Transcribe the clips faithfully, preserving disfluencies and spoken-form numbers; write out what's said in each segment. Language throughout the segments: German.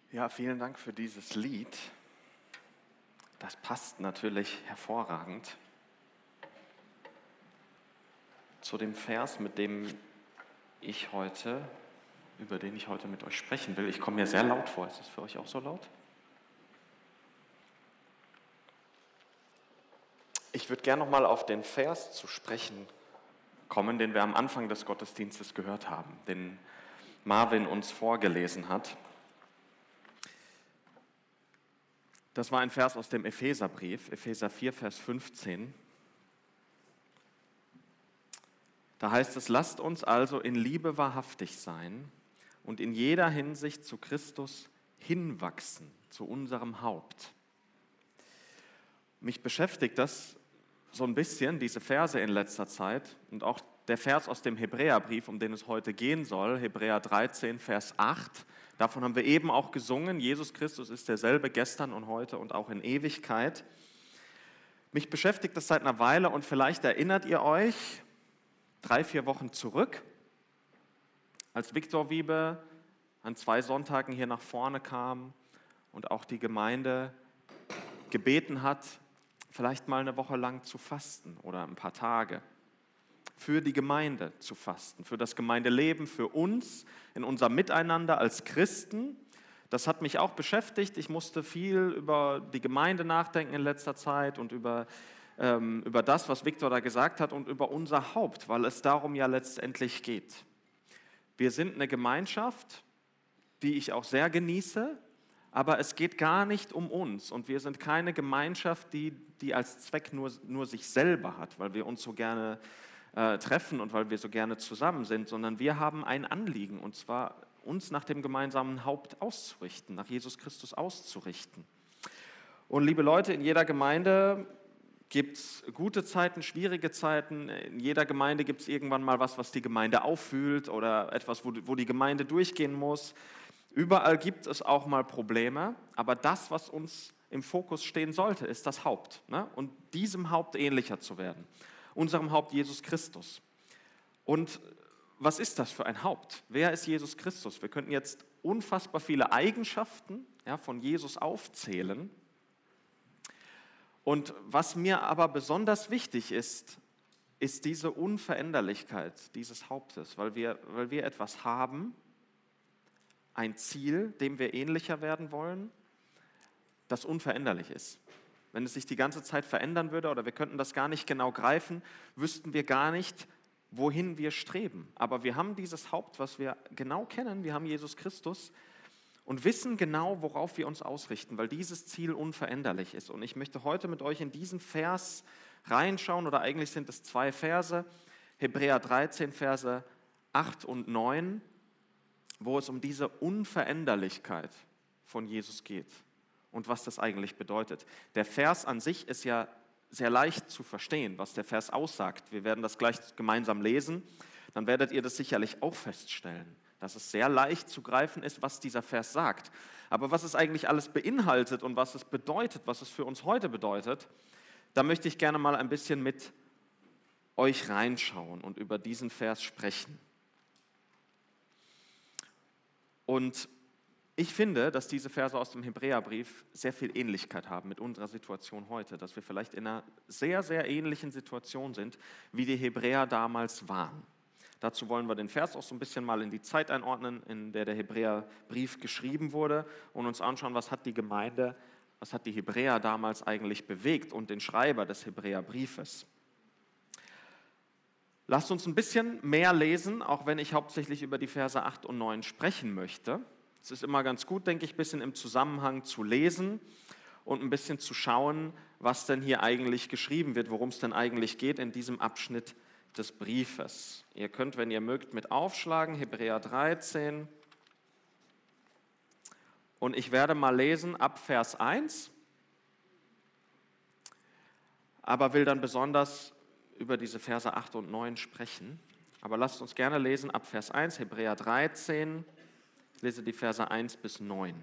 Ja, vielen Dank für dieses Lied. Das passt natürlich hervorragend zu dem Vers, mit dem ich heute, über den ich heute mit euch sprechen will. Ich komme mir sehr laut vor. Ist das für euch auch so laut? Ich würde gerne nochmal auf den Vers zu sprechen kommen, den wir am Anfang des Gottesdienstes gehört haben, den Marvin uns vorgelesen hat. Das war ein Vers aus dem Epheserbrief, Epheser vier, Vers fünfzehn. Da heißt es: Lasst uns also in Liebe wahrhaftig sein und in jeder Hinsicht zu Christus hinwachsen, zu unserem Haupt. Mich beschäftigt das so ein bisschen, diese Verse in letzter Zeit, und auch der Vers aus dem Hebräerbrief, um den es heute gehen soll, Hebräer dreizehn, Vers acht. Davon haben wir eben auch gesungen. Jesus Christus ist derselbe gestern und heute und auch in Ewigkeit. Mich beschäftigt das seit einer Weile und vielleicht erinnert ihr euch, drei, vier Wochen zurück, als Viktor Wiebe an zwei Sonntagen hier nach vorne kam und auch die Gemeinde gebeten hat, vielleicht mal eine Woche lang zu fasten oder ein paar Tage. Für die Gemeinde zu fasten, für das Gemeindeleben, für uns, in unser Miteinander als Christen. Das hat mich auch beschäftigt. Ich musste viel über die Gemeinde nachdenken in letzter Zeit und über, ähm, über das, was Viktor da gesagt hat und über unser Haupt, weil es darum ja letztendlich geht. Wir sind eine Gemeinschaft, die ich auch sehr genieße, aber es geht gar nicht um uns und wir sind keine Gemeinschaft, die, die als Zweck nur, nur sich selber hat, weil wir uns so gerne äh, treffen und weil wir so gerne zusammen sind, sondern wir haben ein Anliegen, und zwar uns nach dem gemeinsamen Haupt auszurichten, nach Jesus Christus auszurichten. Und liebe Leute, in jeder Gemeinde gibt es gute Zeiten, schwierige Zeiten. In jeder Gemeinde gibt es irgendwann mal was, was die Gemeinde auffühlt oder etwas, wo, wo die Gemeinde durchgehen muss. Überall gibt es auch mal Probleme, aber das, was uns im Fokus stehen sollte, ist das Haupt, ne? Und diesem Haupt ähnlicher zu werden, unserem Haupt Jesus Christus. Und was ist das für ein Haupt? Wer ist Jesus Christus? Wir könnten jetzt unfassbar viele Eigenschaften, ja, von Jesus aufzählen. Und was mir aber besonders wichtig ist, ist diese Unveränderlichkeit dieses Hauptes, weil wir, weil wir etwas haben, ein Ziel, dem wir ähnlicher werden wollen, das unveränderlich ist. Wenn es sich die ganze Zeit verändern würde oder wir könnten das gar nicht genau greifen, wüssten wir gar nicht, wohin wir streben. Aber wir haben dieses Haupt, was wir genau kennen, wir haben Jesus Christus und wissen genau, worauf wir uns ausrichten, weil dieses Ziel unveränderlich ist. Und ich möchte heute mit euch in diesen Vers reinschauen, oder eigentlich sind es zwei Verse, Hebräer dreizehn, Verse acht und neun, wo es um diese Unveränderlichkeit von Jesus geht und was das eigentlich bedeutet. Der Vers an sich ist ja sehr leicht zu verstehen, was der Vers aussagt. Wir werden das gleich gemeinsam lesen, dann werdet ihr das sicherlich auch feststellen, dass es sehr leicht zu greifen ist, was dieser Vers sagt. Aber was es eigentlich alles beinhaltet und was es bedeutet, was es für uns heute bedeutet, da möchte ich gerne mal ein bisschen mit euch reinschauen und über diesen Vers sprechen. Und ich finde, dass diese Verse aus dem Hebräerbrief sehr viel Ähnlichkeit haben mit unserer Situation heute, dass wir vielleicht in einer sehr, sehr ähnlichen Situation sind, wie die Hebräer damals waren. Dazu wollen wir den Vers auch so ein bisschen mal in die Zeit einordnen, in der der Hebräerbrief geschrieben wurde, und uns anschauen, was hat die Gemeinde, was hat die Hebräer damals eigentlich bewegt und den Schreiber des Hebräerbriefes. Lasst uns ein bisschen mehr lesen, auch wenn ich hauptsächlich über die Verse acht und neun sprechen möchte. Es ist immer ganz gut, denke ich, ein bisschen im Zusammenhang zu lesen und ein bisschen zu schauen, was denn hier eigentlich geschrieben wird, worum es denn eigentlich geht in diesem Abschnitt des Briefes. Ihr könnt, wenn ihr mögt, mit aufschlagen, Hebräer dreizehn. Und ich werde mal lesen ab Vers eins, aber will dann besonders über diese Verse acht und neun sprechen. Aber lasst uns gerne lesen ab Vers eins, Hebräer dreizehn. Ich lese die Verse eins bis neun.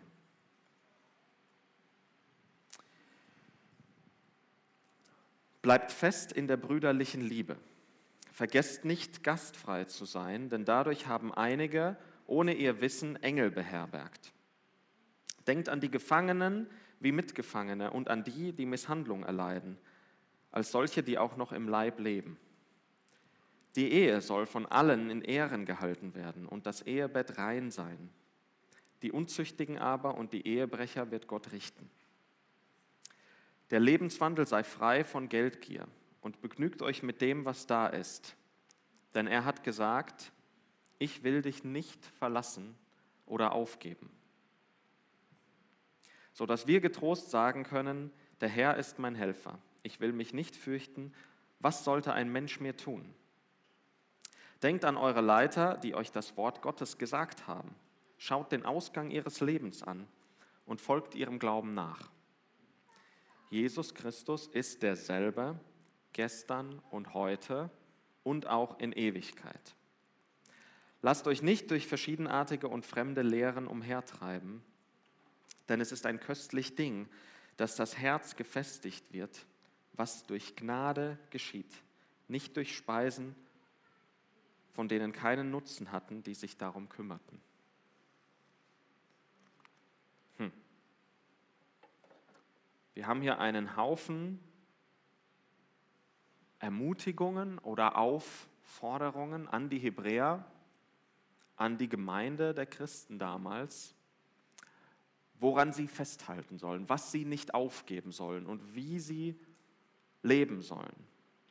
Bleibt fest in der brüderlichen Liebe. Vergesst nicht, gastfrei zu sein, denn dadurch haben einige ohne ihr Wissen Engel beherbergt. Denkt an die Gefangenen wie Mitgefangene und an die, die Misshandlung erleiden, als solche, die auch noch im Leib leben. Die Ehe soll von allen in Ehren gehalten werden und das Ehebett rein sein. Die Unzüchtigen aber und die Ehebrecher wird Gott richten. Der Lebenswandel sei frei von Geldgier und begnügt euch mit dem, was da ist. Denn er hat gesagt, ich will dich nicht verlassen oder aufgeben. Sodass wir getrost sagen können, der Herr ist mein Helfer. Ich will mich nicht fürchten. Was sollte ein Mensch mir tun? Denkt an eure Leiter, die euch das Wort Gottes gesagt haben. Schaut den Ausgang ihres Lebens an und folgt ihrem Glauben nach. Jesus Christus ist derselbe, gestern und heute und auch in Ewigkeit. Lasst euch nicht durch verschiedenartige und fremde Lehren umhertreiben, denn es ist ein köstlich Ding, dass das Herz gefestigt wird, was durch Gnade geschieht, nicht durch Speisen, von denen keinen Nutzen hatten, die sich darum kümmerten. Hm. Wir haben hier einen Haufen Ermutigungen oder Aufforderungen an die Hebräer, an die Gemeinde der Christen damals, woran sie festhalten sollen, was sie nicht aufgeben sollen und wie sie leben sollen.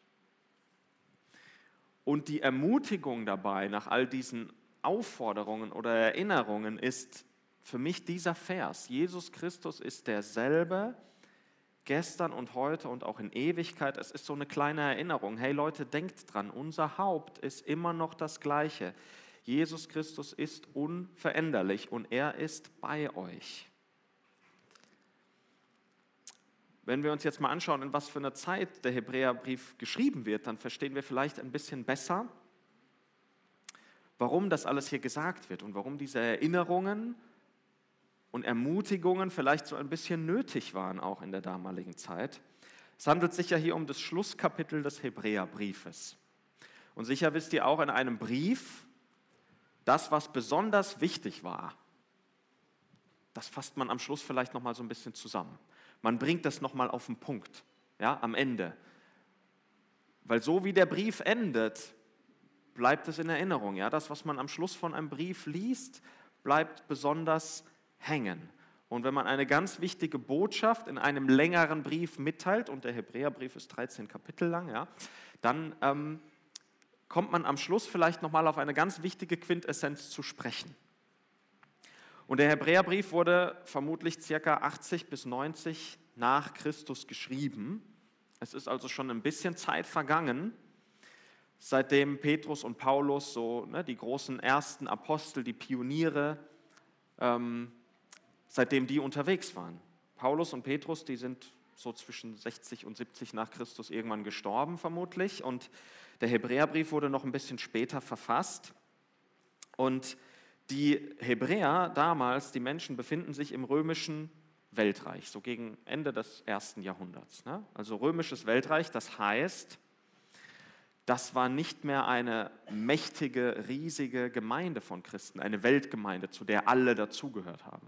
Und die Ermutigung dabei nach all diesen Aufforderungen oder Erinnerungen ist für mich dieser Vers. Jesus Christus ist derselbe, gestern und heute und auch in Ewigkeit. Es ist so eine kleine Erinnerung. Hey Leute, denkt dran, unser Haupt ist immer noch das Gleiche. Jesus Christus ist unveränderlich und er ist bei euch. Wenn wir uns jetzt mal anschauen, in was für einer Zeit der Hebräerbrief geschrieben wird, dann verstehen wir vielleicht ein bisschen besser, warum das alles hier gesagt wird und warum diese Erinnerungen und Ermutigungen vielleicht so ein bisschen nötig waren, auch in der damaligen Zeit. Es handelt sich ja hier um das Schlusskapitel des Hebräerbriefes. Und sicher wisst ihr auch, in einem Brief, das, was besonders wichtig war, das fasst man am Schluss vielleicht nochmal so ein bisschen zusammen. Man bringt das nochmal auf den Punkt, ja, am Ende. Weil so wie der Brief endet, bleibt es in Erinnerung. Ja? Das, was man am Schluss von einem Brief liest, bleibt besonders hängen. Und wenn man eine ganz wichtige Botschaft in einem längeren Brief mitteilt, und der Hebräerbrief ist dreizehn Kapitel lang, ja, dann ähm, kommt man am Schluss vielleicht nochmal auf eine ganz wichtige Quintessenz zu sprechen. Und der Hebräerbrief wurde vermutlich ca. achtzig bis neunzig nach Christus geschrieben. Es ist also schon ein bisschen Zeit vergangen, seitdem Petrus und Paulus, so ne, die großen ersten Apostel, die Pioniere, ähm, seitdem die unterwegs waren. Paulus und Petrus, die sind so zwischen sechzig und siebzig nach Christus irgendwann gestorben vermutlich. Und der Hebräerbrief wurde noch ein bisschen später verfasst. Und die Hebräer damals, die Menschen, befinden sich im römischen Weltreich, so gegen Ende des ersten Jahrhunderts. Ne? Also römisches Weltreich, das heißt, das war nicht mehr eine mächtige, riesige Gemeinde von Christen, eine Weltgemeinde, zu der alle dazugehört haben,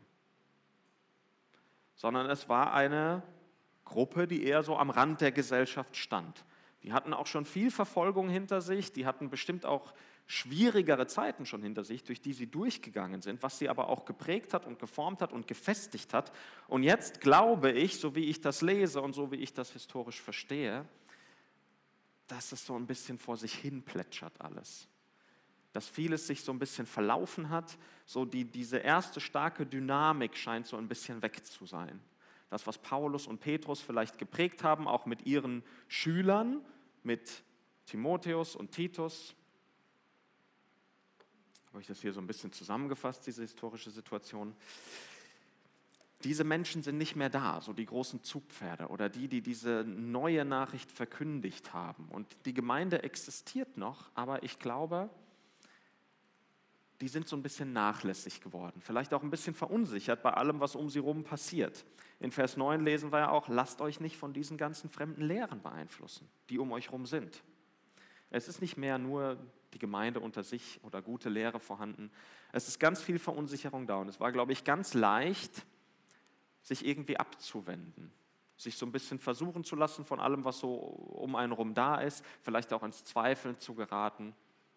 sondern es war eine Gruppe, die eher so am Rand der Gesellschaft stand. Die hatten auch schon viel Verfolgung hinter sich, die hatten bestimmt auch schwierigere Zeiten schon hinter sich, durch die sie durchgegangen sind, was sie aber auch geprägt hat und geformt hat und gefestigt hat. Und jetzt glaube ich, so wie ich das lese und so wie ich das historisch verstehe, dass es so ein bisschen vor sich hin plätschert alles. Dass vieles sich so ein bisschen verlaufen hat, so die, diese erste starke Dynamik scheint so ein bisschen weg zu sein. Das, was Paulus und Petrus vielleicht geprägt haben, auch mit ihren Schülern, mit Timotheus und Titus, habe ich das hier so ein bisschen zusammengefasst, diese historische Situation. Diese Menschen sind nicht mehr da, so die großen Zugpferde oder die, die diese neue Nachricht verkündigt haben. Und die Gemeinde existiert noch, aber ich glaube, die sind so ein bisschen nachlässig geworden, vielleicht auch ein bisschen verunsichert bei allem, was um sie herum passiert. In Vers neun lesen wir ja auch, lasst euch nicht von diesen ganzen fremden Lehren beeinflussen, die um euch herum sind. Es ist nicht mehr nur die Gemeinde unter sich oder gute Lehre vorhanden. Es ist ganz viel Verunsicherung da und es war, glaube ich, ganz leicht, sich irgendwie abzuwenden, sich so ein bisschen versuchen zu lassen von allem, was so um einen rum da ist, vielleicht auch ins Zweifeln zu geraten.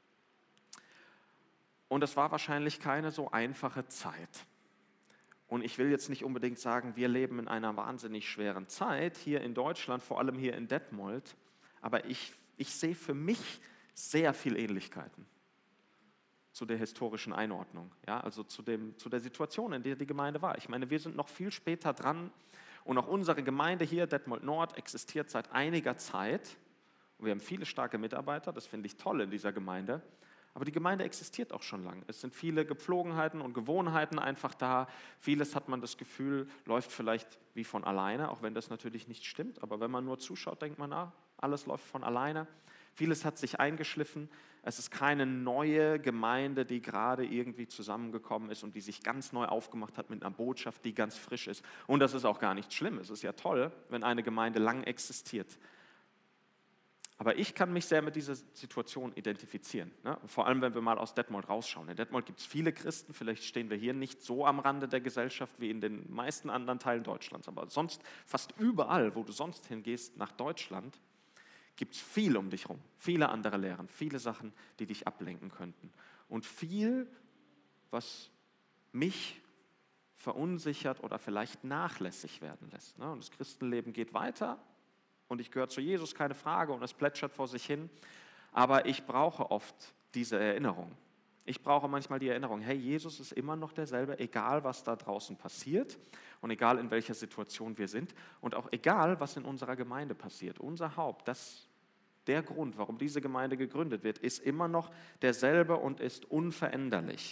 Und es war wahrscheinlich keine so einfache Zeit. Und ich will jetzt nicht unbedingt sagen, wir leben in einer wahnsinnig schweren Zeit, hier in Deutschland, vor allem hier in Detmold, aber ich, ich sehe für mich sehr viele Ähnlichkeiten zu der historischen Einordnung, ja, also zu, dem, zu der Situation, in der die Gemeinde war. Ich meine, wir sind noch viel später dran und auch unsere Gemeinde hier, Detmold Nord, existiert seit einiger Zeit. Und wir haben viele starke Mitarbeiter, das finde ich toll in dieser Gemeinde. Aber die Gemeinde existiert auch schon lange. Es sind viele Gepflogenheiten und Gewohnheiten einfach da. Vieles hat man das Gefühl, läuft vielleicht wie von alleine, auch wenn das natürlich nicht stimmt. Aber wenn man nur zuschaut, denkt man, ah, alles läuft von alleine. Vieles hat sich eingeschliffen. Es ist keine neue Gemeinde, die gerade irgendwie zusammengekommen ist und die sich ganz neu aufgemacht hat mit einer Botschaft, die ganz frisch ist. Und das ist auch gar nicht schlimm. Es ist ja toll, wenn eine Gemeinde lang existiert. Aber ich kann mich sehr mit dieser Situation identifizieren. Ne? Vor allem, wenn wir mal aus Detmold rausschauen. In Detmold gibt es viele Christen, vielleicht stehen wir hier nicht so am Rande der Gesellschaft wie in den meisten anderen Teilen Deutschlands. Aber sonst, fast überall, wo du sonst hingehst nach Deutschland, gibt es viel um dich herum. Viele andere Lehren, viele Sachen, die dich ablenken könnten. Und viel, was mich verunsichert oder vielleicht nachlässig werden lässt. Ne? Und das Christenleben geht weiter. Und ich gehöre zu Jesus, keine Frage, und es plätschert vor sich hin. Aber ich brauche oft diese Erinnerung. Ich brauche manchmal die Erinnerung, hey, Jesus ist immer noch derselbe, egal was da draußen passiert und egal in welcher Situation wir sind und auch egal, was in unserer Gemeinde passiert. Unser Haupt, das, der Grund, warum diese Gemeinde gegründet wird, ist immer noch derselbe und ist unveränderlich.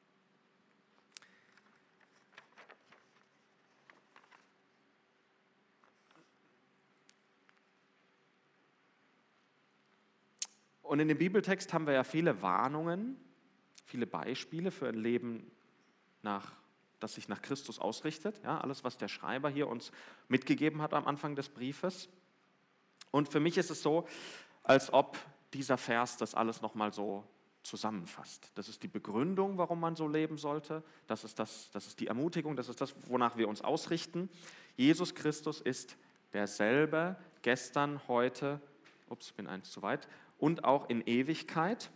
Und in dem Bibeltext haben wir ja viele Warnungen, viele Beispiele für ein Leben, nach, das sich nach Christus ausrichtet. Ja, alles, was der Schreiber hier uns mitgegeben hat am Anfang des Briefes. Und für mich ist es so, als ob dieser Vers das alles nochmal so zusammenfasst. Das ist die Begründung, warum man so leben sollte. Das ist, das, das ist die Ermutigung, das ist das, wonach wir uns ausrichten. Jesus Christus ist derselbe gestern, heute, ups, bin eins zu weit, und auch in Ewigkeit.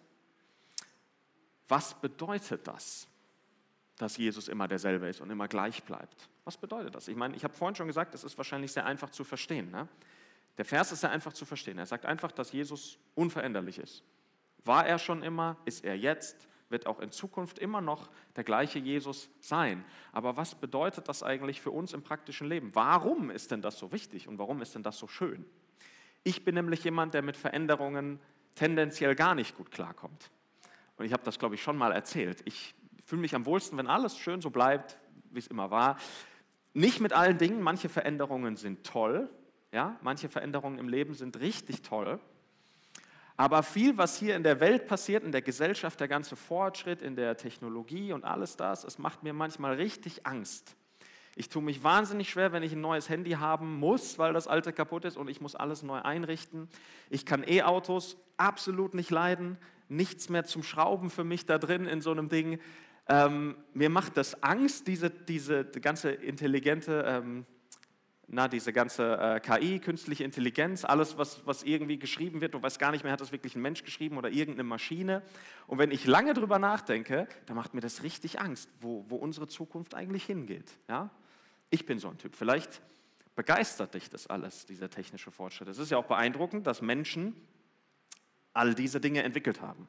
Was bedeutet das, dass Jesus immer derselbe ist und immer gleich bleibt? Was bedeutet das? Ich meine, ich habe vorhin schon gesagt, es ist wahrscheinlich sehr einfach zu verstehen. Ne? Der Vers ist sehr einfach zu verstehen. Er sagt einfach, dass Jesus unveränderlich ist. War er schon immer, ist er jetzt, wird auch in Zukunft immer noch der gleiche Jesus sein. Aber was bedeutet das eigentlich für uns im praktischen Leben? Warum ist denn das so wichtig und warum ist denn das so schön? Ich bin nämlich jemand, der mit Veränderungen tendenziell gar nicht gut klarkommt. Und ich habe das, glaube ich, schon mal erzählt. Ich fühle mich am wohlsten, wenn alles schön so bleibt, wie es immer war. Nicht mit allen Dingen, manche Veränderungen sind toll, ja? Manche Veränderungen im Leben sind richtig toll. Aber viel, was hier in der Welt passiert, in der Gesellschaft, der ganze Fortschritt, in der Technologie und alles das, es macht mir manchmal richtig Angst. Ich tue mich wahnsinnig schwer, wenn ich ein neues Handy haben muss, weil das alte kaputt ist und ich muss alles neu einrichten. Ich kann E-Autos absolut nicht leiden, nichts mehr zum Schrauben für mich da drin in so einem Ding. Ähm, mir macht das Angst, diese, diese die ganze intelligente, ähm, na, diese ganze äh, K I, künstliche Intelligenz, alles, was, was irgendwie geschrieben wird, du weißt gar nicht mehr, hat das wirklich ein Mensch geschrieben oder irgendeine Maschine. Und wenn ich lange drüber nachdenke, dann macht mir das richtig Angst, wo, wo unsere Zukunft eigentlich hingeht. Ja? Ich bin so ein Typ. Vielleicht begeistert dich das alles, dieser technische Fortschritt. Es ist ja auch beeindruckend, dass Menschen all diese Dinge entwickelt haben.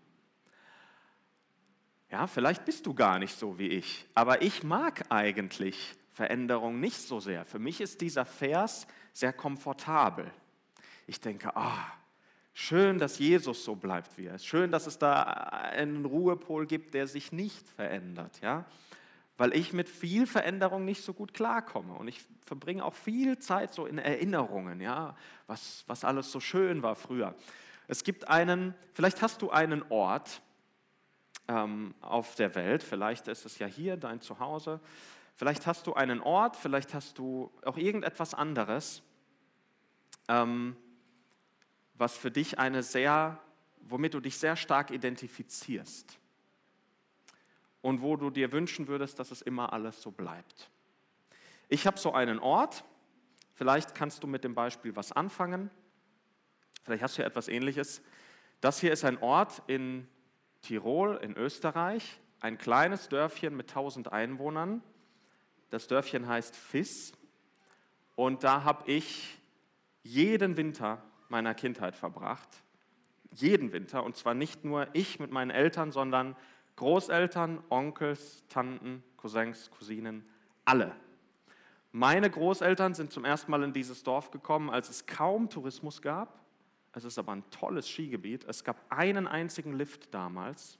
Ja, vielleicht bist du gar nicht so wie ich, aber ich mag eigentlich Veränderung nicht so sehr. Für mich ist dieser Vers sehr komfortabel. Ich denke, ah, oh, schön, dass Jesus so bleibt wie er ist. Schön, dass es da einen Ruhepol gibt, der sich nicht verändert, ja? Weil ich mit viel Veränderung nicht so gut klarkomme. Und ich verbringe auch viel Zeit so in Erinnerungen, ja, was, was alles so schön war früher. Es gibt einen, vielleicht hast du einen Ort ähm, auf der Welt, vielleicht ist es ja hier dein Zuhause, vielleicht hast du einen Ort, vielleicht hast du auch irgendetwas anderes, ähm, was für dich eine sehr, womit du dich sehr stark identifizierst. Und wo du dir wünschen würdest, dass es immer alles so bleibt. Ich habe so einen Ort, vielleicht kannst du mit dem Beispiel was anfangen, vielleicht hast du ja etwas Ähnliches. Das hier ist ein Ort in Tirol, in Österreich, ein kleines Dörfchen mit tausend Einwohnern. Das Dörfchen heißt Viss und da habe ich jeden Winter meiner Kindheit verbracht. Jeden Winter, und zwar nicht nur ich mit meinen Eltern, sondern Großeltern, Onkels, Tanten, Cousins, Cousinen, alle. Meine Großeltern sind zum ersten Mal in dieses Dorf gekommen, als es kaum Tourismus gab. Es ist aber ein tolles Skigebiet. Es gab einen einzigen Lift damals.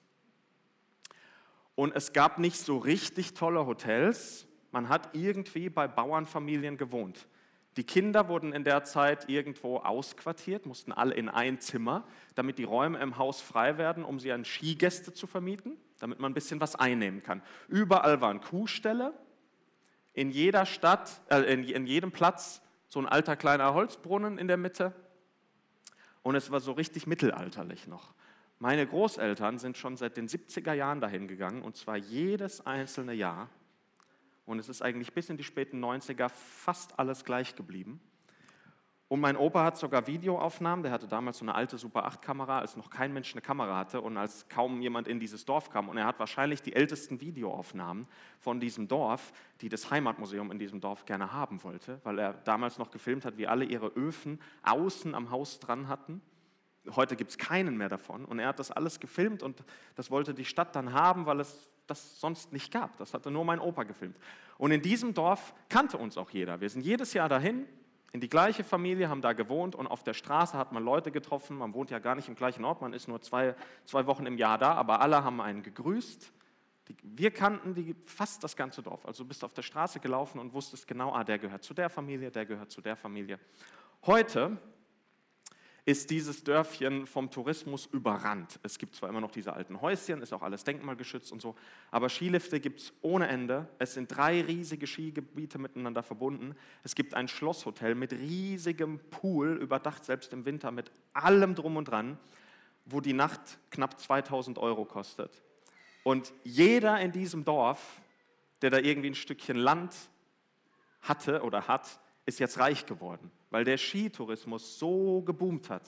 Und es gab nicht so richtig tolle Hotels. Man hat irgendwie bei Bauernfamilien gewohnt. Die Kinder wurden in der Zeit irgendwo ausquartiert, mussten alle in ein Zimmer, damit die Räume im Haus frei werden, um sie an Skigäste zu vermieten, damit man ein bisschen was einnehmen kann. Überall waren Kuhställe, in jeder Stadt, äh, in, in jedem Platz so ein alter kleiner Holzbrunnen in der Mitte und es war so richtig mittelalterlich noch. Meine Großeltern sind schon seit den siebziger Jahren dahin gegangen und zwar jedes einzelne Jahr. Und es ist eigentlich bis in die späten neunziger fast alles gleich geblieben. Und mein Opa hat sogar Videoaufnahmen, der hatte damals so eine alte Super acht Kamera, als noch kein Mensch eine Kamera hatte und als kaum jemand in dieses Dorf kam. Und er hat wahrscheinlich die ältesten Videoaufnahmen von diesem Dorf, die das Heimatmuseum in diesem Dorf gerne haben wollte, weil er damals noch gefilmt hat, wie alle ihre Öfen außen am Haus dran hatten. Heute gibt es keinen mehr davon. Und er hat das alles gefilmt und das wollte die Stadt dann haben, weil es das sonst nicht gab. Das hatte nur mein Opa gefilmt. Und in diesem Dorf kannte uns auch jeder. Wir sind jedes Jahr dahin, in die gleiche Familie, haben da gewohnt und auf der Straße hat man Leute getroffen. Man wohnt ja gar nicht im gleichen Ort, man ist nur zwei, zwei Wochen im Jahr da, aber alle haben einen gegrüßt. Die, wir kannten die, fast das ganze Dorf. Also du bist auf der Straße gelaufen und wusstest genau, ah, der gehört zu der Familie, der gehört zu der Familie. Heute ist dieses Dörfchen vom Tourismus überrannt. Es gibt zwar immer noch diese alten Häuschen, ist auch alles denkmalgeschützt und so, aber Skilifte gibt es ohne Ende. Es sind drei riesige Skigebiete miteinander verbunden. Es gibt ein Schlosshotel mit riesigem Pool, überdacht selbst im Winter, mit allem drum und dran, wo die Nacht knapp zweitausend Euro kostet. Und jeder in diesem Dorf, der da irgendwie ein Stückchen Land hatte oder hat, ist jetzt reich geworden, weil der Skitourismus so geboomt hat.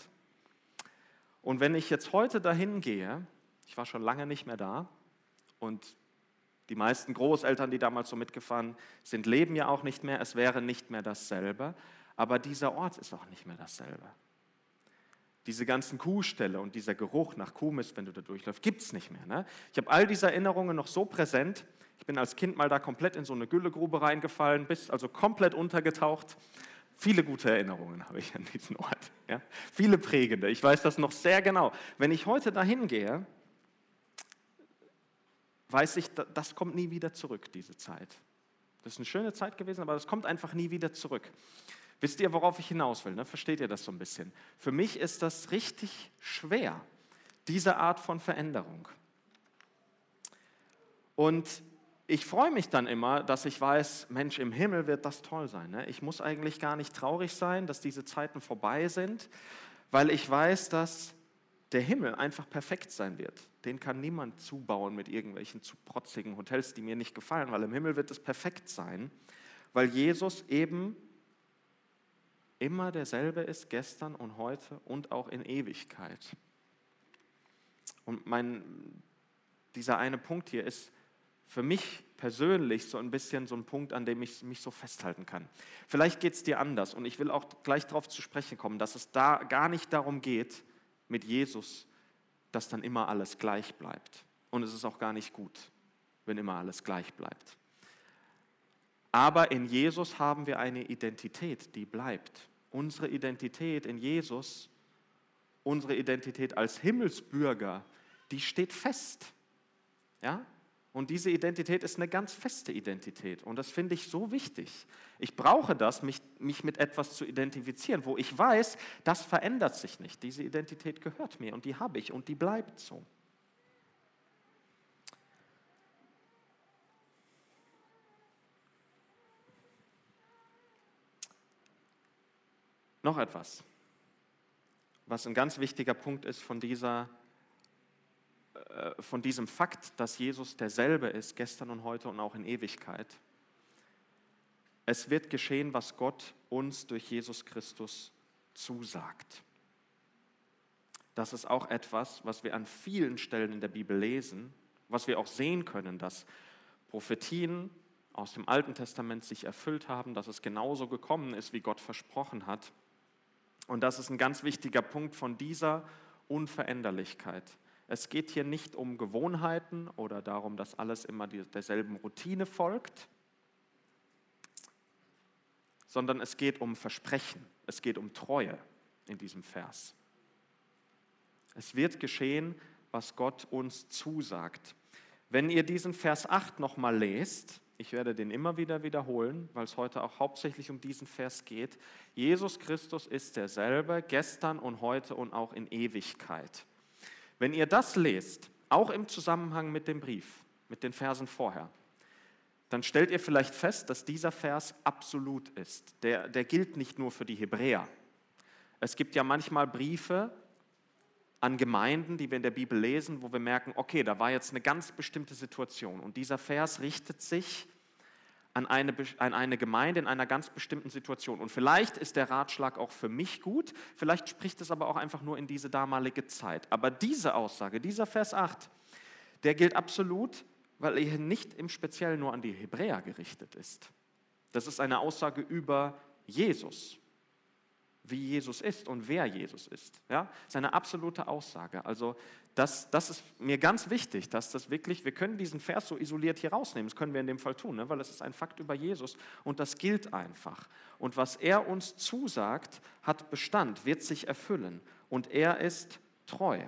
Und wenn ich jetzt heute dahin gehe, ich war schon lange nicht mehr da und die meisten Großeltern, die damals so mitgefahren sind, leben ja auch nicht mehr, es wäre nicht mehr dasselbe, aber dieser Ort ist auch nicht mehr dasselbe. Diese ganzen Kuhställe und dieser Geruch nach Kuhmist, wenn du da durchläufst, gibt es nicht mehr. Ne? Ich habe all diese Erinnerungen noch so präsent. Ich bin als Kind mal da komplett in so eine Güllegrube reingefallen, bis also komplett untergetaucht. Viele gute Erinnerungen habe ich an diesen Ort. Ja? Viele prägende. Ich weiß das noch sehr genau. Wenn ich heute dahin gehe, weiß ich, das kommt nie wieder zurück, diese Zeit. Das ist eine schöne Zeit gewesen, aber das kommt einfach nie wieder zurück. Wisst ihr, worauf ich hinaus will? Ne? Versteht ihr das so ein bisschen? Für mich ist das richtig schwer, diese Art von Veränderung. Und ich freue mich dann immer, dass ich weiß, Mensch, im Himmel wird das toll sein. Ne? Ich muss eigentlich gar nicht traurig sein, dass diese Zeiten vorbei sind, weil ich weiß, dass der Himmel einfach perfekt sein wird. Den kann niemand zubauen mit irgendwelchen zu protzigen Hotels, die mir nicht gefallen, weil im Himmel wird es perfekt sein, weil Jesus eben immer derselbe ist, gestern und heute und auch in Ewigkeit. Und mein, dieser eine Punkt hier ist für mich persönlich so ein bisschen so ein Punkt, an dem ich mich so festhalten kann. Vielleicht geht es dir anders und ich will auch gleich darauf zu sprechen kommen, dass es da gar nicht darum geht, mit Jesus, dass dann immer alles gleich bleibt. Und es ist auch gar nicht gut, wenn immer alles gleich bleibt. Aber in Jesus haben wir eine Identität, die bleibt. Unsere Identität in Jesus, unsere Identität als Himmelsbürger, die steht fest. Ja? Und diese Identität ist eine ganz feste Identität. Und das finde ich so wichtig. Ich brauche das, mich, mich mit etwas zu identifizieren, wo ich weiß, das verändert sich nicht. Diese Identität gehört mir und die habe ich und die bleibt so. Noch etwas, was ein ganz wichtiger Punkt ist von, dieser, äh, von diesem Fakt, dass Jesus derselbe ist, gestern und heute und auch in Ewigkeit. Es wird geschehen, was Gott uns durch Jesus Christus zusagt. Das ist auch etwas, was wir an vielen Stellen in der Bibel lesen, was wir auch sehen können, dass Prophetien aus dem Alten Testament sich erfüllt haben, dass es genauso gekommen ist, wie Gott versprochen hat. Und das ist ein ganz wichtiger Punkt von dieser Unveränderlichkeit. Es geht hier nicht um Gewohnheiten oder darum, dass alles immer derselben Routine folgt, sondern es geht um Versprechen, es geht um Treue in diesem Vers. Es wird geschehen, was Gott uns zusagt. Wenn ihr diesen Vers acht nochmal lest, ich werde den immer wieder wiederholen, weil es heute auch hauptsächlich um diesen Vers geht. Jesus Christus ist derselbe, gestern und heute und auch in Ewigkeit. Wenn ihr das lest, auch im Zusammenhang mit dem Brief, mit den Versen vorher, dann stellt ihr vielleicht fest, dass dieser Vers absolut ist. Der, der gilt nicht nur für die Hebräer. Es gibt ja manchmal Briefe an Gemeinden, die wir in der Bibel lesen, wo wir merken, okay, da war jetzt eine ganz bestimmte Situation und dieser Vers richtet sich an eine, an eine Gemeinde in einer ganz bestimmten Situation. Und vielleicht ist der Ratschlag auch für mich gut, vielleicht spricht es aber auch einfach nur in diese damalige Zeit. Aber diese Aussage, dieser Vers acht, der gilt absolut, weil er hier nicht im Speziellen nur an die Hebräer gerichtet ist. Das ist eine Aussage über Jesus, wie Jesus ist und wer Jesus ist. Ja? Das ist eine absolute Aussage. Also das, das ist mir ganz wichtig, dass das wirklich, wir können diesen Vers so isoliert hier rausnehmen, das können wir in dem Fall tun, ne? Weil es ist ein Fakt über Jesus und das gilt einfach. Und was er uns zusagt, hat Bestand, wird sich erfüllen und er ist treu.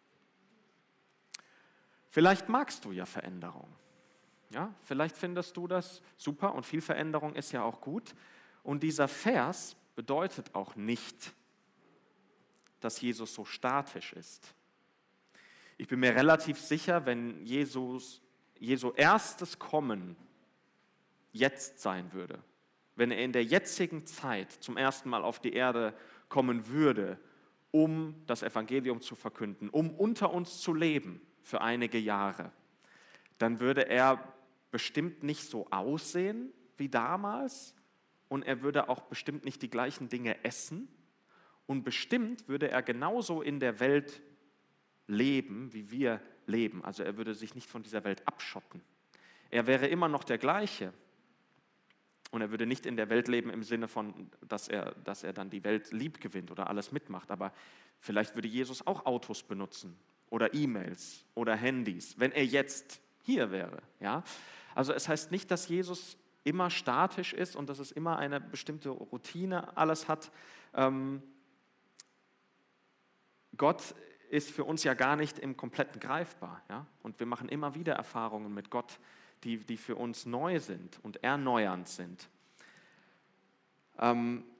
Vielleicht magst du ja Veränderung. Ja? Vielleicht findest du das super und viel Veränderung ist ja auch gut. Und dieser Vers bedeutet auch nicht, dass Jesus so statisch ist. Ich bin mir relativ sicher, wenn Jesus, Jesu erstes Kommen jetzt sein würde, wenn er in der jetzigen Zeit zum ersten Mal auf die Erde kommen würde, um das Evangelium zu verkünden, um unter uns zu leben für einige Jahre, dann würde er bestimmt nicht so aussehen wie damals und er würde auch bestimmt nicht die gleichen Dinge essen und bestimmt würde er genauso in der Welt leben, wie wir leben. Also er würde sich nicht von dieser Welt abschotten. Er wäre immer noch der gleiche und er würde nicht in der Welt leben im Sinne von, dass er, dass er dann die Welt lieb gewinnt oder alles mitmacht, aber vielleicht würde Jesus auch Autos benutzen oder E-Mails oder Handys, wenn er jetzt hier wäre. Ja? Also es heißt nicht, dass Jesus immer statisch ist und dass es immer eine bestimmte Routine alles hat. Ähm, Gott ist für uns ja gar nicht im Kompletten greifbar. Ja? Und wir machen immer wieder Erfahrungen mit Gott, die, die für uns neu sind und erneuernd sind. Ähm,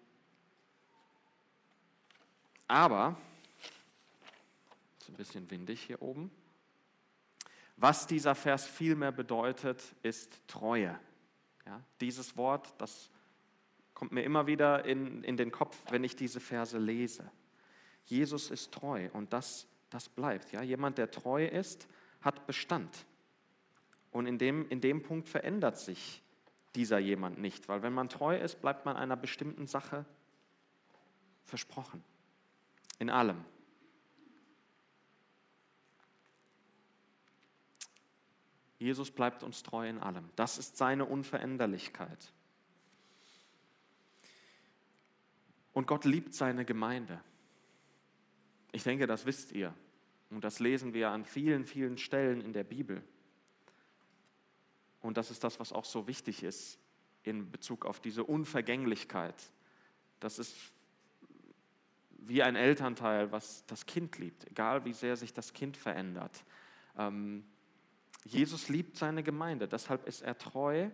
aber, ist ein bisschen windig hier oben, was dieser Vers vielmehr bedeutet, ist Treue. Ja? Dieses Wort, das kommt mir immer wieder in, in den Kopf, wenn ich diese Verse lese. Jesus ist treu und das, das bleibt. Ja? Jemand, der treu ist, hat Bestand. Und in dem, in dem Punkt verändert sich dieser jemand nicht, weil wenn man treu ist, bleibt man einer bestimmten Sache versprochen. In allem. Jesus bleibt uns treu in allem. Das ist seine Unveränderlichkeit. Und Gott liebt seine Gemeinde. Ich denke, das wisst ihr. Und das lesen wir an vielen, vielen Stellen in der Bibel. Und das ist das, was auch so wichtig ist in Bezug auf diese Unvergänglichkeit. Das ist wie ein Elternteil, was das Kind liebt, egal wie sehr sich das Kind verändert. Ähm, Jesus liebt seine Gemeinde, deshalb ist er treu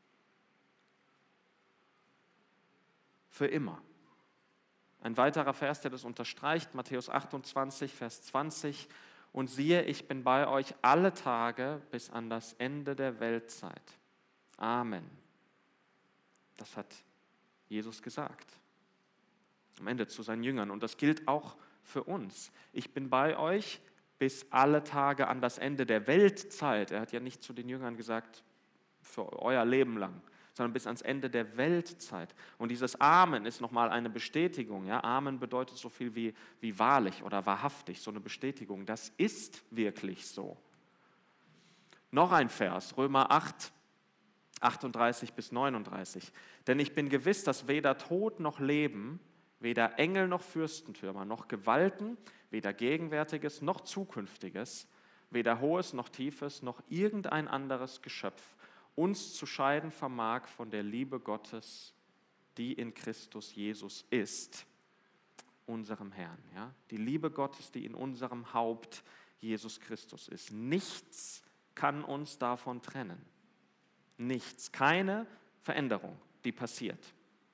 für immer. Ein weiterer Vers, der das unterstreicht, Matthäus achtundzwanzig, Vers zwanzig. Und siehe, ich bin bei euch alle Tage bis an das Ende der Weltzeit. Amen. Das hat Jesus gesagt. Am Ende zu seinen Jüngern. Und das gilt auch für uns. Ich bin bei euch bis alle Tage an das Ende der Weltzeit. Er hat ja nicht zu den Jüngern gesagt, für euer Leben lang, sondern bis ans Ende der Weltzeit. Und dieses Amen ist nochmal eine Bestätigung. Ja? Amen bedeutet so viel wie, wie wahrlich oder wahrhaftig, so eine Bestätigung. Das ist wirklich so. Noch ein Vers, Römer acht, achtunddreißig bis neununddreißig. Denn ich bin gewiss, dass weder Tod noch Leben, weder Engel noch Fürstentümer, noch Gewalten, weder Gegenwärtiges noch Zukünftiges, weder Hohes noch Tiefes, noch irgendein anderes Geschöpf uns zu scheiden vermag von der Liebe Gottes, die in Christus Jesus ist, unserem Herrn. Ja? Die Liebe Gottes, die in unserem Haupt Jesus Christus ist. Nichts kann uns davon trennen. Nichts, keine Veränderung, die passiert.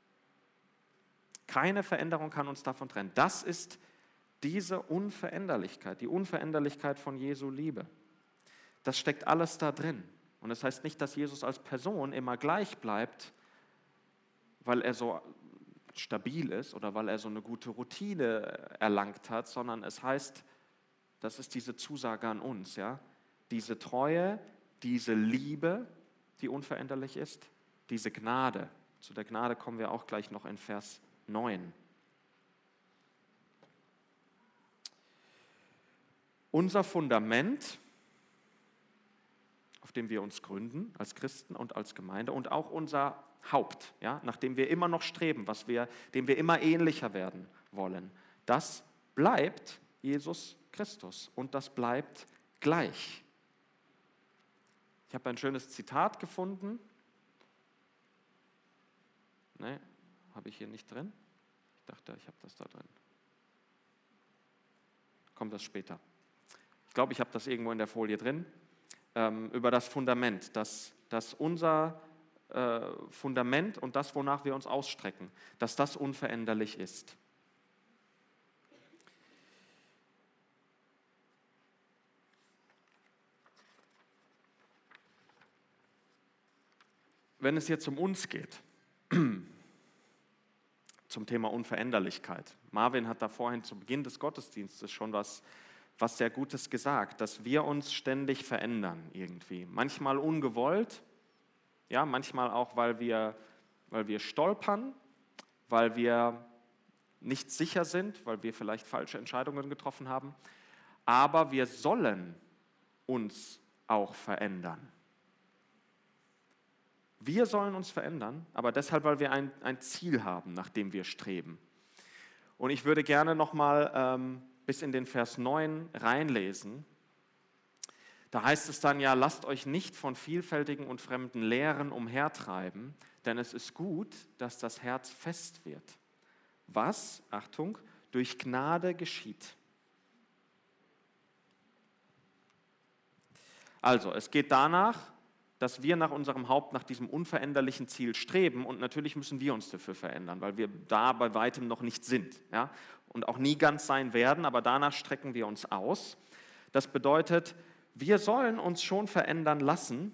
Keine Veränderung kann uns davon trennen. Das ist diese Unveränderlichkeit, die Unveränderlichkeit von Jesu Liebe. Das steckt alles da drin. Und das heißt nicht, dass Jesus als Person immer gleich bleibt, weil er so stabil ist oder weil er so eine gute Routine erlangt hat, sondern es heißt, das ist diese Zusage an uns, ja, diese Treue, diese Liebe, die unveränderlich ist, diese Gnade. Zu der Gnade kommen wir auch gleich noch in Vers neun. Unser Fundament, auf dem wir uns gründen, als Christen und als Gemeinde, und auch unser Haupt, ja, nach dem wir immer noch streben, was wir, dem wir immer ähnlicher werden wollen, das bleibt Jesus Christus und das bleibt gleich. Ich habe ein schönes Zitat gefunden. Ne, habe ich hier nicht drin? Ich dachte, ich habe das da drin. Kommt das später. Ich glaube, ich habe das irgendwo in der Folie drin. Ähm, über das Fundament, dass, dass unser äh, Fundament und das, wonach wir uns ausstrecken, dass das unveränderlich ist. Wenn es jetzt um uns geht, zum Thema Unveränderlichkeit. Marvin hat da vorhin zu Beginn des Gottesdienstes schon was, was sehr Gutes gesagt, dass wir uns ständig verändern irgendwie. Manchmal ungewollt, ja, manchmal auch, weil wir, weil wir stolpern, weil wir nicht sicher sind, weil wir vielleicht falsche Entscheidungen getroffen haben. Aber wir sollen uns auch verändern. Wir sollen uns verändern, aber deshalb, weil wir ein, ein Ziel haben, nach dem wir streben. Und ich würde gerne nochmal ähm, bis in den Vers neun reinlesen. Da heißt es dann ja, lasst euch nicht von vielfältigen und fremden Lehren umhertreiben, denn es ist gut, dass das Herz fest wird. Was, Achtung, durch Gnade geschieht. Also, es geht danach, dass wir nach unserem Haupt, nach diesem unveränderlichen Ziel streben und natürlich müssen wir uns dafür verändern, weil wir da bei weitem noch nicht sind, ja? Und auch nie ganz sein werden, aber danach strecken wir uns aus. Das bedeutet, wir sollen uns schon verändern lassen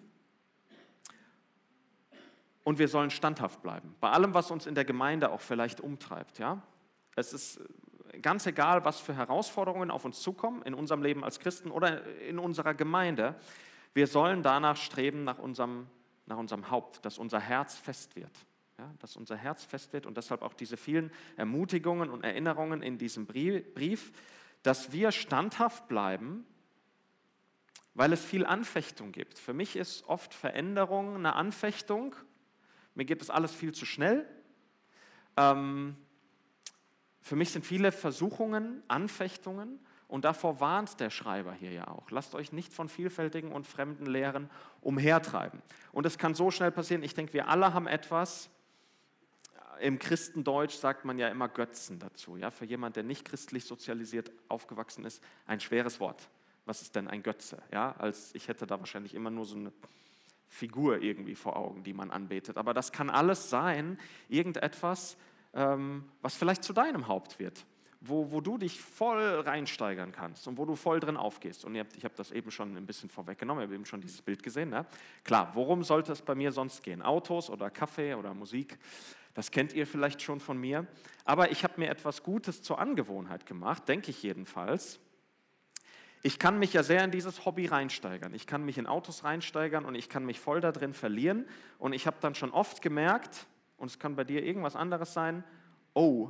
und wir sollen standhaft bleiben, bei allem, was uns in der Gemeinde auch vielleicht umtreibt. Ja? Es ist ganz egal, was für Herausforderungen auf uns zukommen, in unserem Leben als Christen oder in unserer Gemeinde. Wir sollen danach streben, nach unserem, nach unserem Haupt, dass unser Herz fest wird. Ja, dass unser Herz fest wird und deshalb auch diese vielen Ermutigungen und Erinnerungen in diesem Brief, dass wir standhaft bleiben, weil es viel Anfechtung gibt. Für mich ist oft Veränderung eine Anfechtung. Mir geht das alles viel zu schnell. Ähm, für mich sind viele Versuchungen Anfechtungen. Und davor warnt der Schreiber hier ja auch. Lasst euch nicht von vielfältigen und fremden Lehren umhertreiben. Und es kann so schnell passieren, ich denke, wir alle haben etwas, im Christendeutsch sagt man ja immer Götzen dazu. Ja? Für jemanden, der nicht christlich sozialisiert aufgewachsen ist, ein schweres Wort. Was ist denn ein Götze? Ja? Als, ich hätte da wahrscheinlich immer nur so eine Figur irgendwie vor Augen, die man anbetet. Aber das kann alles sein, irgendetwas, ähm, was vielleicht zu deinem Haupt wird. Wo, wo du dich voll reinsteigern kannst und wo du voll drin aufgehst. Und ihr habt, ich habe das eben schon ein bisschen vorweggenommen, ihr habt eben schon dieses Bild gesehen. Ne? Klar, worum sollte es bei mir sonst gehen? Autos oder Kaffee oder Musik? Das kennt ihr vielleicht schon von mir. Aber ich habe mir etwas Gutes zur Angewohnheit gemacht, denke ich jedenfalls. ich kann mich ja sehr in dieses Hobby reinsteigern. Ich kann mich in Autos reinsteigern und ich kann mich voll da drin verlieren. Und ich habe dann schon oft gemerkt, und es kann bei dir irgendwas anderes sein, oh,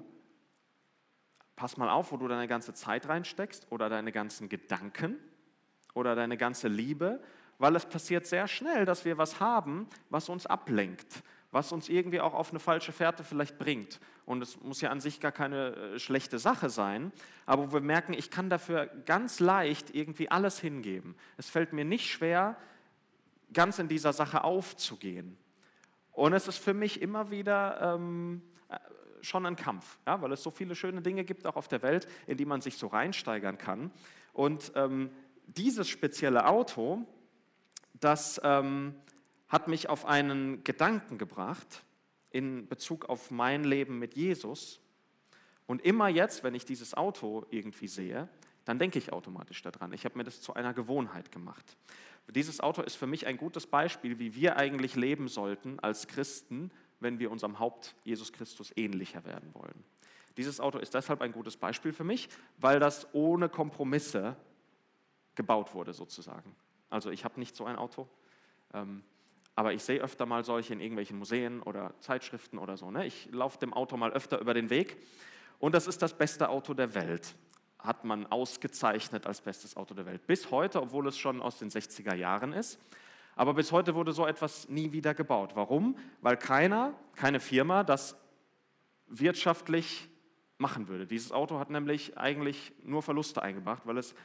pass mal auf, wo du deine ganze Zeit reinsteckst oder deine ganzen Gedanken oder deine ganze Liebe, weil es passiert sehr schnell, dass wir was haben, was uns ablenkt, was uns irgendwie auch auf eine falsche Fährte vielleicht bringt. Und es muss ja an sich gar keine äh, schlechte Sache sein, aber wir merken, ich kann dafür ganz leicht irgendwie alles hingeben. Es fällt mir nicht schwer, ganz in dieser Sache aufzugehen. Und es ist für mich immer wieder ähm, schon ein Kampf, ja, weil es so viele schöne Dinge gibt, auch auf der Welt, in die man sich so reinsteigern kann. Und ähm, dieses spezielle Auto, das ähm, hat mich auf einen Gedanken gebracht in Bezug auf mein Leben mit Jesus. Und immer jetzt, wenn ich dieses Auto irgendwie sehe, dann denke ich automatisch daran. Ich habe mir das zu einer Gewohnheit gemacht. Dieses Auto ist für mich ein gutes Beispiel, wie wir eigentlich leben sollten als Christen, wenn wir unserem Haupt Jesus Christus ähnlicher werden wollen. Dieses Auto ist deshalb ein gutes Beispiel für mich, weil das ohne Kompromisse gebaut wurde sozusagen. Also ich habe nicht so ein Auto, ähm, aber ich sehe öfter mal solche in irgendwelchen Museen oder Zeitschriften oder so. Ne? Ich laufe dem Auto mal öfter über den Weg und das ist das beste Auto der Welt. Hat man ausgezeichnet als bestes Auto der Welt. Bis heute, obwohl es schon aus den sechziger Jahren ist. Aber bis heute wurde so etwas nie wieder gebaut. Warum? Weil keiner, keine Firma das wirtschaftlich machen würde. Dieses Auto hat nämlich eigentlich nur Verluste eingebracht, weil es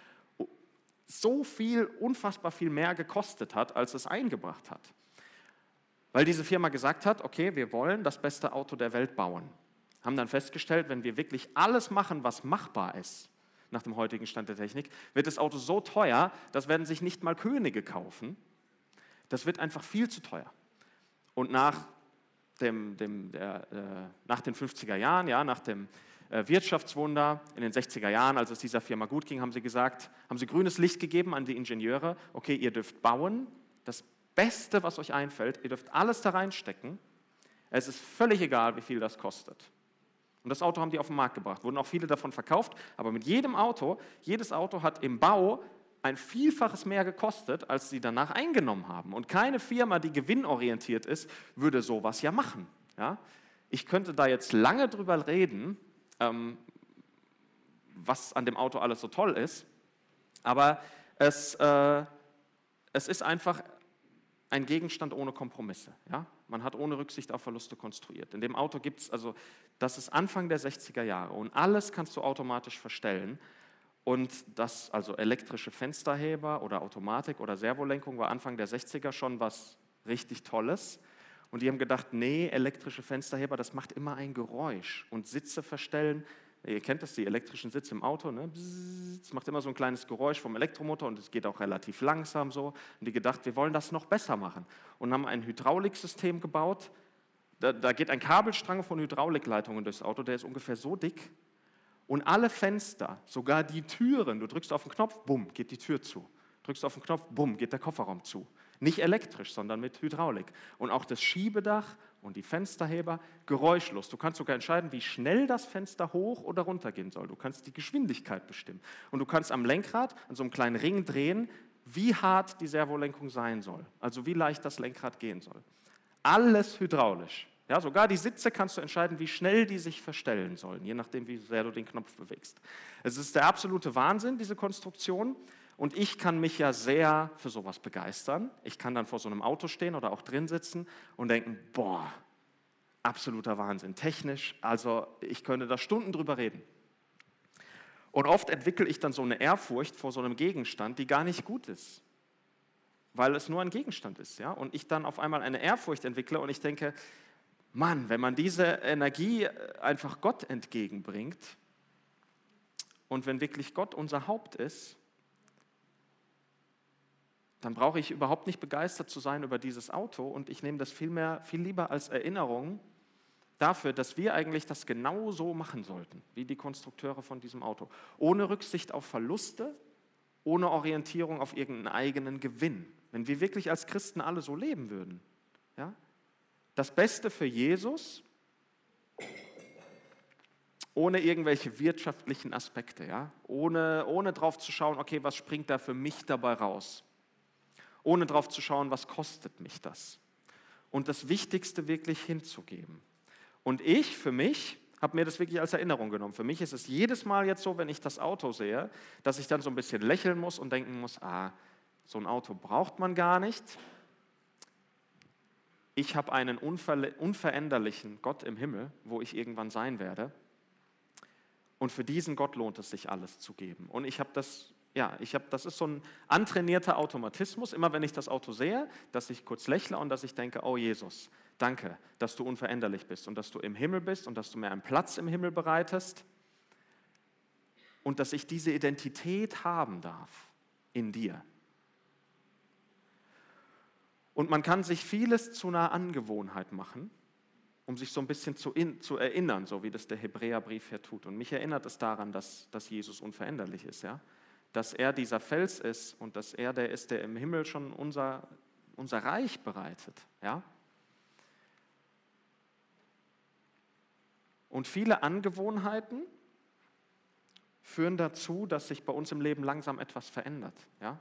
so viel, unfassbar viel mehr gekostet hat, als es eingebracht hat. Weil diese Firma gesagt hat, okay, wir wollen das beste Auto der Welt bauen. Haben dann festgestellt, wenn wir wirklich alles machen, was machbar ist, nach dem heutigen Stand der Technik, wird das Auto so teuer, das werden sich nicht mal Könige kaufen. Das wird einfach viel zu teuer. Und nach, dem, dem, der, äh, nach den fünfziger Jahren, ja, nach dem äh, Wirtschaftswunder in den sechziger Jahren, als es dieser Firma gut ging, haben sie gesagt, haben sie grünes Licht gegeben an die Ingenieure, okay, ihr dürft bauen, das Beste, was euch einfällt, ihr dürft alles da reinstecken, es ist völlig egal, wie viel das kostet. Und das Auto haben die auf den Markt gebracht, wurden auch viele davon verkauft, aber mit jedem Auto, jedes Auto hat im Bau ein Vielfaches mehr gekostet, als sie danach eingenommen haben. Und keine Firma, die gewinnorientiert ist, würde sowas ja machen. Ja? Ich könnte da jetzt lange drüber reden, ähm, was an dem Auto alles so toll ist, aber es, äh, es ist einfach ein Gegenstand ohne Kompromisse. Ja? Man hat ohne Rücksicht auf Verluste konstruiert. In dem Auto gibt es, also das ist Anfang der sechziger Jahre und alles kannst du automatisch verstellen. Und das, also elektrische Fensterheber oder Automatik oder Servolenkung war Anfang der sechziger schon was richtig Tolles. Und die haben gedacht, nee, elektrische Fensterheber, das macht immer ein Geräusch. Und Sitze verstellen, ihr kennt das, die elektrischen Sitze im Auto, ne? Das macht immer so ein kleines Geräusch vom Elektromotor und es geht auch relativ langsam so. Und die gedacht, wir wollen das noch besser machen. Und haben ein Hydrauliksystem gebaut. Da, da geht ein Kabelstrang von Hydraulikleitungen durchs Auto, der ist ungefähr so dick. Und alle Fenster, sogar die Türen, du drückst auf den Knopf, bumm, geht die Tür zu. Drückst auf den Knopf, bumm, geht der Kofferraum zu. Nicht elektrisch, sondern mit Hydraulik. Und auch das Schiebedach und die Fensterheber geräuschlos. Du kannst sogar entscheiden, wie schnell das Fenster hoch oder runter gehen soll. Du kannst die Geschwindigkeit bestimmen. Und du kannst am Lenkrad an so einem kleinen Ring drehen, wie hart die Servolenkung sein soll. Also wie leicht das Lenkrad gehen soll. Alles hydraulisch. Ja, sogar die Sitze kannst du entscheiden, wie schnell die sich verstellen sollen, je nachdem, wie sehr du den Knopf bewegst. Es ist der absolute Wahnsinn, diese Konstruktion. Und ich kann mich ja sehr für sowas begeistern. Ich kann dann vor so einem Auto stehen oder auch drin sitzen und denken, boah, absoluter Wahnsinn, technisch. Also ich könnte da Stunden drüber reden. Und oft entwickle ich dann so eine Ehrfurcht vor so einem Gegenstand, die gar nicht gut ist, weil es nur ein Gegenstand ist. Ja? Und ich dann auf einmal eine Ehrfurcht entwickle und ich denke, Mann, wenn man diese Energie einfach Gott entgegenbringt und wenn wirklich Gott unser Haupt ist, dann brauche ich überhaupt nicht begeistert zu sein über dieses Auto und ich nehme das viel mehr, viel lieber als Erinnerung dafür, dass wir eigentlich das genau so machen sollten, wie die Konstrukteure von diesem Auto. Ohne Rücksicht auf Verluste, ohne Orientierung auf irgendeinen eigenen Gewinn. Wenn wir wirklich als Christen alle so leben würden, ja, das Beste für Jesus ohne irgendwelche wirtschaftlichen Aspekte, ja? ohne, ohne drauf zu schauen, okay, was springt da für mich dabei raus, ohne drauf zu schauen, was kostet mich das und das Wichtigste wirklich hinzugeben. Und ich, für mich, habe mir das wirklich als Erinnerung genommen. Für mich ist es jedes Mal jetzt so, wenn ich das Auto sehe, dass ich dann so ein bisschen lächeln muss und denken muss, ah, so ein Auto braucht man gar nicht. Ich habe einen unver- unveränderlichen Gott im Himmel, wo ich irgendwann sein werde. Und für diesen Gott lohnt es sich, alles zu geben. Und ich habe das, ja, ich habe, das ist so ein antrainierter Automatismus, immer wenn ich das Auto sehe, dass ich kurz lächle und dass ich denke, oh Jesus, danke, dass du unveränderlich bist und dass du im Himmel bist und dass du mir einen Platz im Himmel bereitest und dass ich diese Identität haben darf in dir. Und man kann sich vieles zu einer Angewohnheit machen, um sich so ein bisschen zu, in, zu erinnern, so wie das der Hebräerbrief hier tut. Und mich erinnert es daran, dass, dass Jesus unveränderlich ist, ja? Dass er dieser Fels ist und dass er der ist, der im Himmel schon unser, unser Reich bereitet. Ja? Und viele Angewohnheiten führen dazu, dass sich bei uns im Leben langsam etwas verändert. Ja?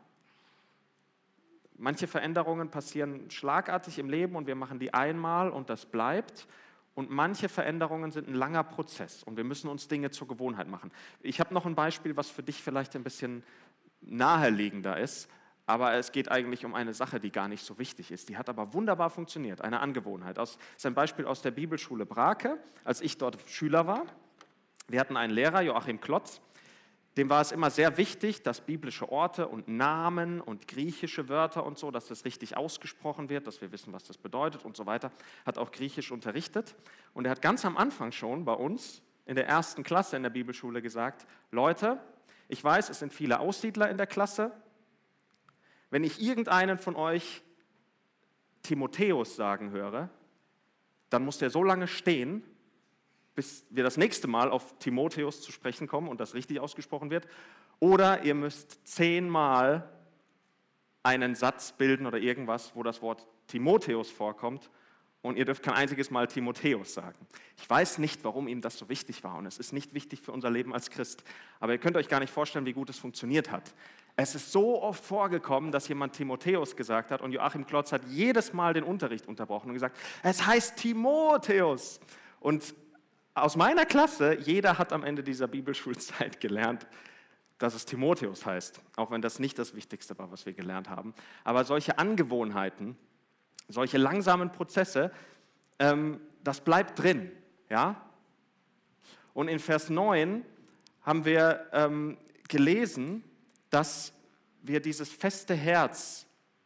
Manche Veränderungen passieren schlagartig im Leben und wir machen die einmal und das bleibt. Und manche Veränderungen sind ein langer Prozess und wir müssen uns Dinge zur Gewohnheit machen. Ich habe noch ein Beispiel, was für dich vielleicht ein bisschen naheliegender ist, aber es geht eigentlich um eine Sache, die gar nicht so wichtig ist. Die hat aber wunderbar funktioniert, eine Angewohnheit. Das ist ein Beispiel aus der Bibelschule Brake, als ich dort Schüler war. Wir hatten einen Lehrer, Joachim Klotz. Dem war es immer sehr wichtig, dass biblische Orte und Namen und griechische Wörter und so, dass das richtig ausgesprochen wird, dass wir wissen, was das bedeutet und so weiter. Hat auch Griechisch unterrichtet und er hat ganz am Anfang schon bei uns in der ersten Klasse in der Bibelschule gesagt, Leute, ich weiß, es sind viele Aussiedler in der Klasse. Wenn ich irgendeinen von euch Timotheus sagen höre, dann muss der so lange stehen, bis wir das nächste Mal auf Timotheus zu sprechen kommen und das richtig ausgesprochen wird. Oder ihr müsst zehnmal einen Satz bilden oder irgendwas, wo das Wort Timotheus vorkommt und ihr dürft kein einziges Mal Timotheus sagen. Ich weiß nicht, warum ihm das so wichtig war und es ist nicht wichtig für unser Leben als Christ, aber ihr könnt euch gar nicht vorstellen, wie gut es funktioniert hat. Es ist so oft vorgekommen, dass jemand Timotheus gesagt hat und Joachim Klotz hat jedes Mal den Unterricht unterbrochen und gesagt, es heißt Timotheus. Und aus meiner Klasse, jeder hat am Ende dieser Bibelschulzeit gelernt, dass es Timotheus heißt, auch wenn das nicht das Wichtigste war, was wir gelernt haben. Aber solche Angewohnheiten, solche langsamen Prozesse, ähm, das bleibt drin. Ja? Und in Vers neun haben wir ähm, gelesen, dass wir dieses feste Herz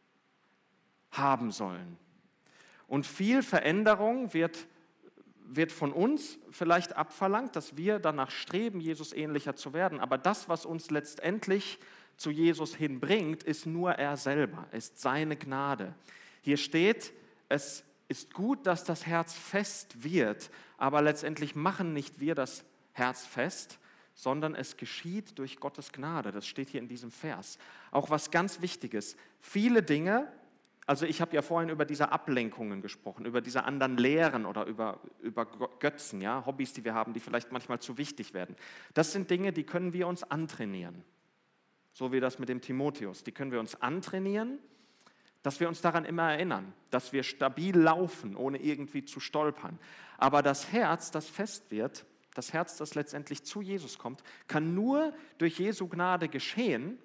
haben sollen. Und viel Veränderung wird wird von uns vielleicht abverlangt, dass wir danach streben, Jesus ähnlicher zu werden. Aber das, was uns letztendlich zu Jesus hinbringt, ist nur er selber, ist seine Gnade. Hier steht, es ist gut, dass das Herz fest wird, aber letztendlich machen nicht wir das Herz fest, sondern es geschieht durch Gottes Gnade. Das steht hier in diesem Vers. Auch was ganz Wichtiges. Viele Dinge, also ich habe ja vorhin über diese Ablenkungen gesprochen, über diese anderen Lehren oder über, über Götzen, ja, Hobbys, die wir haben, die vielleicht manchmal zu wichtig werden. Das sind Dinge, die können wir uns antrainieren. So wie das mit dem Timotheus. Die können wir uns antrainieren, dass wir uns daran immer erinnern, dass wir stabil laufen, ohne irgendwie zu stolpern. Aber das Herz, das fest wird, das Herz, das letztendlich zu Jesus kommt, kann nur durch Jesu Gnade geschehen.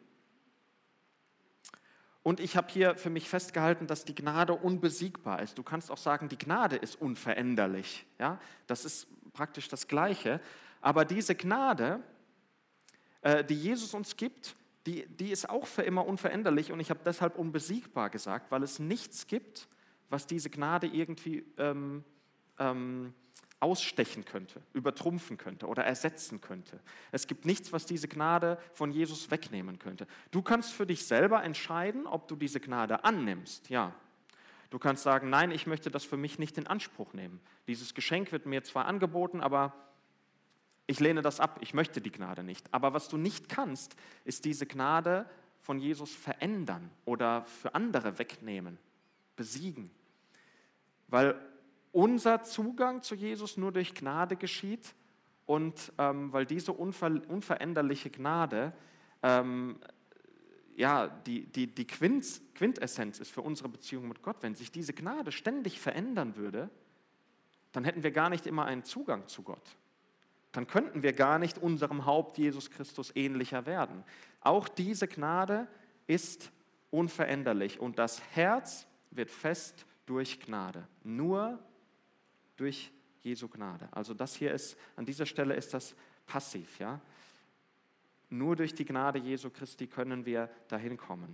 Und ich habe hier für mich festgehalten, dass die Gnade unbesiegbar ist. Du kannst auch sagen, die Gnade ist unveränderlich. Ja? Das ist praktisch das Gleiche. Aber diese Gnade, äh, die Jesus uns gibt, die, die ist auch für immer unveränderlich. Und ich habe deshalb unbesiegbar gesagt, weil es nichts gibt, was diese Gnade irgendwie ähm, ähm, ausstechen könnte, übertrumpfen könnte oder ersetzen könnte. Es gibt nichts, was diese Gnade von Jesus wegnehmen könnte. Du kannst für dich selber entscheiden, ob du diese Gnade annimmst. Ja. Du kannst sagen, nein, ich möchte das für mich nicht in Anspruch nehmen. Dieses Geschenk wird mir zwar angeboten, aber ich lehne das ab. Ich möchte die Gnade nicht. Aber was du nicht kannst, ist diese Gnade von Jesus verändern oder für andere wegnehmen, besiegen. Weil unser Zugang zu Jesus nur durch Gnade geschieht und ähm, weil diese unver unveränderliche Gnade ähm, ja, die, die, die Quint Quintessenz ist für unsere Beziehung mit Gott. Wenn sich diese Gnade ständig verändern würde, dann hätten wir gar nicht immer einen Zugang zu Gott. Dann könnten wir gar nicht unserem Haupt Jesus Christus ähnlicher werden. Auch diese Gnade ist unveränderlich und das Herz wird fest durch Gnade. Nur durch Jesu Gnade. Also das hier ist, an dieser Stelle ist das passiv, ja. Nur durch die Gnade Jesu Christi können wir dahin kommen.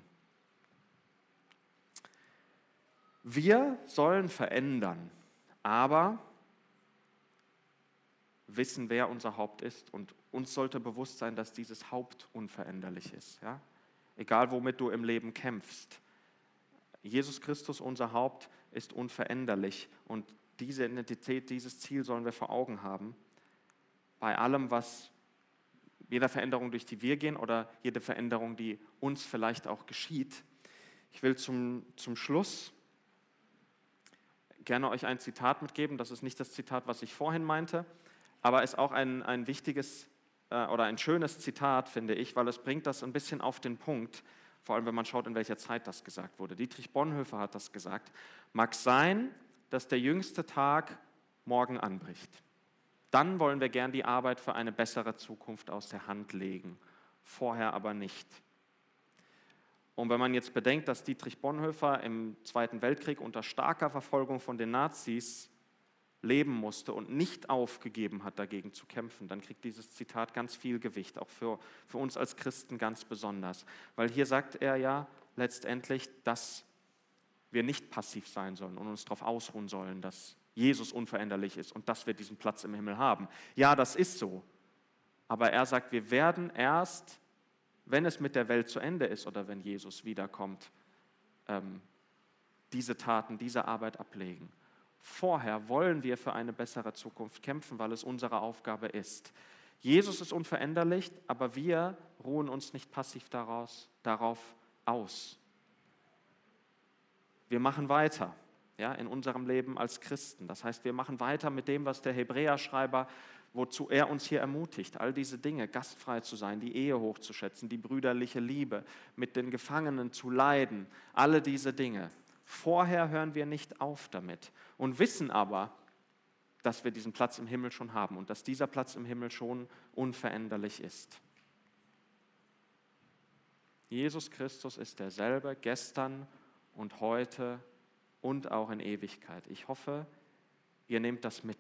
Wir sollen verändern, aber wissen, wer unser Haupt ist und uns sollte bewusst sein, dass dieses Haupt unveränderlich ist. Ja? Egal, womit du im Leben kämpfst. Jesus Christus, unser Haupt, ist unveränderlich und diese Identität, dieses Ziel sollen wir vor Augen haben. Bei allem, was jeder Veränderung, durch die wir gehen oder jede Veränderung, die uns vielleicht auch geschieht. Ich will zum, zum Schluss gerne euch ein Zitat mitgeben. Das ist nicht das Zitat, was ich vorhin meinte, aber ist auch ein, ein wichtiges äh, oder ein schönes Zitat, finde ich, weil es bringt das ein bisschen auf den Punkt, vor allem wenn man schaut, in welcher Zeit das gesagt wurde. Dietrich Bonhoeffer hat das gesagt. Mag sein, dass der jüngste Tag morgen anbricht. Dann wollen wir gern die Arbeit für eine bessere Zukunft aus der Hand legen, vorher aber nicht. Und wenn man jetzt bedenkt, dass Dietrich Bonhoeffer im Zweiten Weltkrieg unter starker Verfolgung von den Nazis leben musste und nicht aufgegeben hat, dagegen zu kämpfen, dann kriegt dieses Zitat ganz viel Gewicht, auch für, für uns als Christen ganz besonders. Weil hier sagt er ja letztendlich, dass wir nicht passiv sein sollen und uns darauf ausruhen sollen, dass Jesus unveränderlich ist und dass wir diesen Platz im Himmel haben. Ja, das ist so. Aber er sagt, wir werden erst, wenn es mit der Welt zu Ende ist oder wenn Jesus wiederkommt, ähm, diese Taten, diese Arbeit ablegen. Vorher wollen wir für eine bessere Zukunft kämpfen, weil es unsere Aufgabe ist. Jesus ist unveränderlich, aber wir ruhen uns nicht passiv daraus, darauf aus. Wir machen weiter. Ja, in unserem Leben als Christen. Das heißt, wir machen weiter mit dem, was der Hebräerschreiber, wozu er uns hier ermutigt, all diese Dinge, gastfrei zu sein, die Ehe hochzuschätzen, die brüderliche Liebe, mit den Gefangenen zu leiden, alle diese Dinge. Vorher hören wir nicht auf damit und wissen aber, dass wir diesen Platz im Himmel schon haben und dass dieser Platz im Himmel schon unveränderlich ist. Jesus Christus ist derselbe gestern und heute und auch in Ewigkeit. Ich hoffe, ihr nehmt das mit.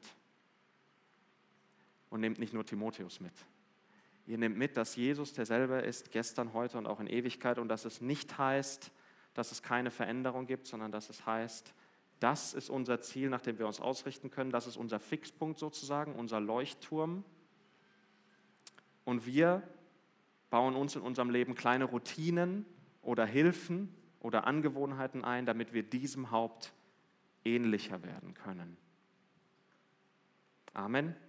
Und nehmt nicht nur Timotheus mit. Ihr nehmt mit, dass Jesus derselbe ist, gestern, heute und auch in Ewigkeit und dass es nicht heißt, dass es keine Veränderung gibt, sondern dass es heißt, das ist unser Ziel, nach dem wir uns ausrichten können. Das ist unser Fixpunkt sozusagen, unser Leuchtturm. Und wir bauen uns in unserem Leben kleine Routinen oder Hilfen oder Angewohnheiten ein, damit wir diesem Haupt ähnlicher werden können. Amen.